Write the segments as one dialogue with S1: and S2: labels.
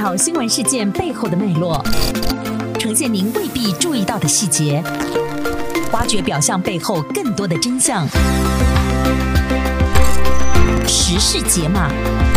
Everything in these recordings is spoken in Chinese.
S1: 讨新闻事件背后的脉络，呈现您未必注意到的细节，挖掘表象背后更多的真相。时事解码。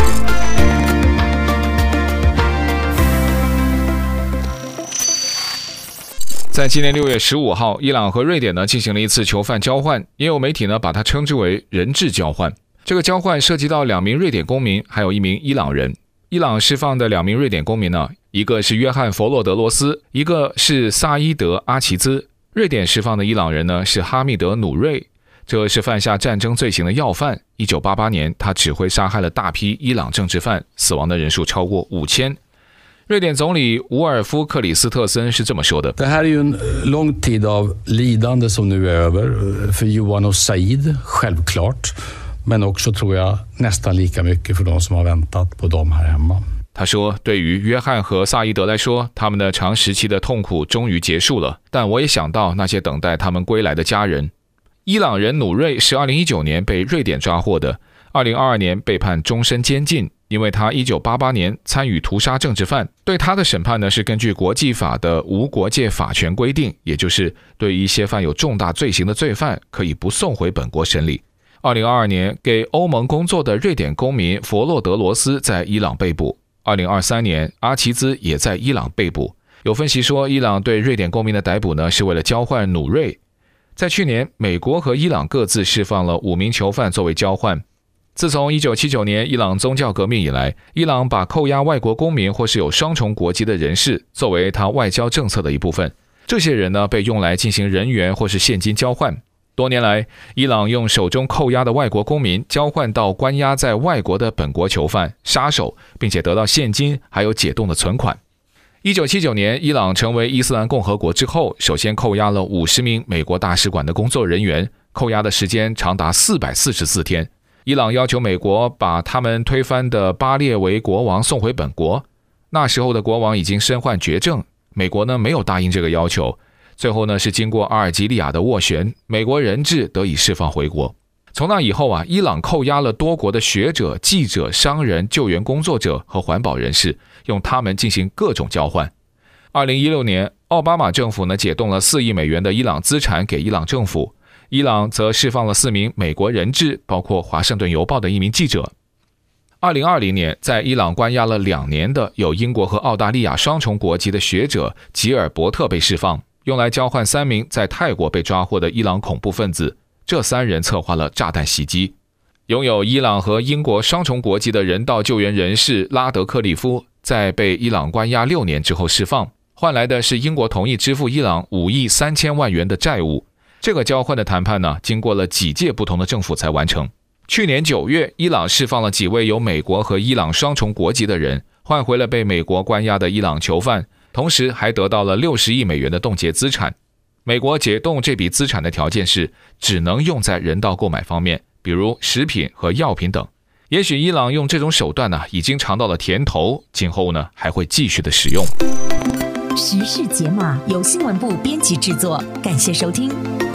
S2: 在今年6月15号，伊朗和瑞典呢进行了一次囚犯交换，也有媒体呢把它称之为人质交换。这个交换涉及到2名瑞典公民，还有1名伊朗人。伊朗释放的2名瑞典公民呢，一个是约翰·佛洛德罗斯，一个是萨伊德·阿齐兹。瑞典释放的伊朗人呢是哈密德·努瑞，这是犯下战争罪行的要犯。1988年，他指挥杀害了大批伊朗政治犯，死亡的人数超过5000。瑞典总理伍尔夫克里斯特森是这么说的：
S3: Det här är ju en lång tid av lidande som nu är över för Johan och Said, självklart, men också tror jag nästan lika mycket för de som har väntat på dem här hemma。
S2: 他说，对于约翰和萨伊德来说，他们的长时期的痛苦终于结束了，但我也想到那些等待他们归来的家人。伊朗人努瑞是2019年被瑞典抓获的，2022年被判终身监禁，因为他1988年参与屠杀政治犯。对他的审判呢，是根据国际法的无国界法权规定，也就是对一些犯有重大罪行的罪犯可以不送回本国审理。2022年给欧盟工作的瑞典公民佛洛德罗斯在伊朗被捕，2023年阿齐兹也在伊朗被捕。有分析说，伊朗对瑞典公民的逮捕呢，是为了交换努瑞。在去年，美国和伊朗各自释放了5名囚犯作为交换。自从1979年伊朗宗教革命以来，伊朗把扣押外国公民或是有双重国籍的人士作为他外交政策的一部分。这些人呢，被用来进行人员或是现金交换。多年来，伊朗用手中扣押的外国公民交换到关押在外国的本国囚犯、杀手，并且得到现金还有解冻的存款。1979年，伊朗成为伊斯兰共和国之后，首先扣押了50名美国大使馆的工作人员，扣押的时间长达444天。伊朗要求美国把他们推翻的巴列维国王送回本国，那时候的国王已经身患绝症，美国呢没有答应这个要求。最后呢是经过阿尔及利亚的斡旋，美国人质得以释放回国。从那以后啊，伊朗扣押了多国的学者、记者、商人、救援工作者和环保人士，用他们进行各种交换。2016年，奥巴马政府呢解冻了4亿美元的伊朗资产给伊朗政府，伊朗则释放了4名美国人质，包括华盛顿邮报的1名记者。2020年，在伊朗关押了2年的有英国和澳大利亚双重国籍的学者吉尔伯特被释放，用来交换3名在泰国被抓获的伊朗恐怖分子。这3人策划了炸弹袭击。拥有伊朗和英国双重国籍的人道救援人士拉德克利夫，在被伊朗关押6年之后释放，换来的是英国同意支付伊朗5亿3千万元的债务。这个交换的谈判呢，经过了几届不同的政府才完成。去年9月，伊朗释放了几位有美国和伊朗双重国籍的人，换回了被美国关押的伊朗囚犯，同时还得到了60亿美元的冻结资产。美国解冻这笔资产的条件是，只能用在人道购买方面，比如食品和药品等。也许伊朗用这种手段呢，已经尝到了甜头，今后呢还会继续的使用。
S1: 时事解码由新闻部编辑制作，感谢收听。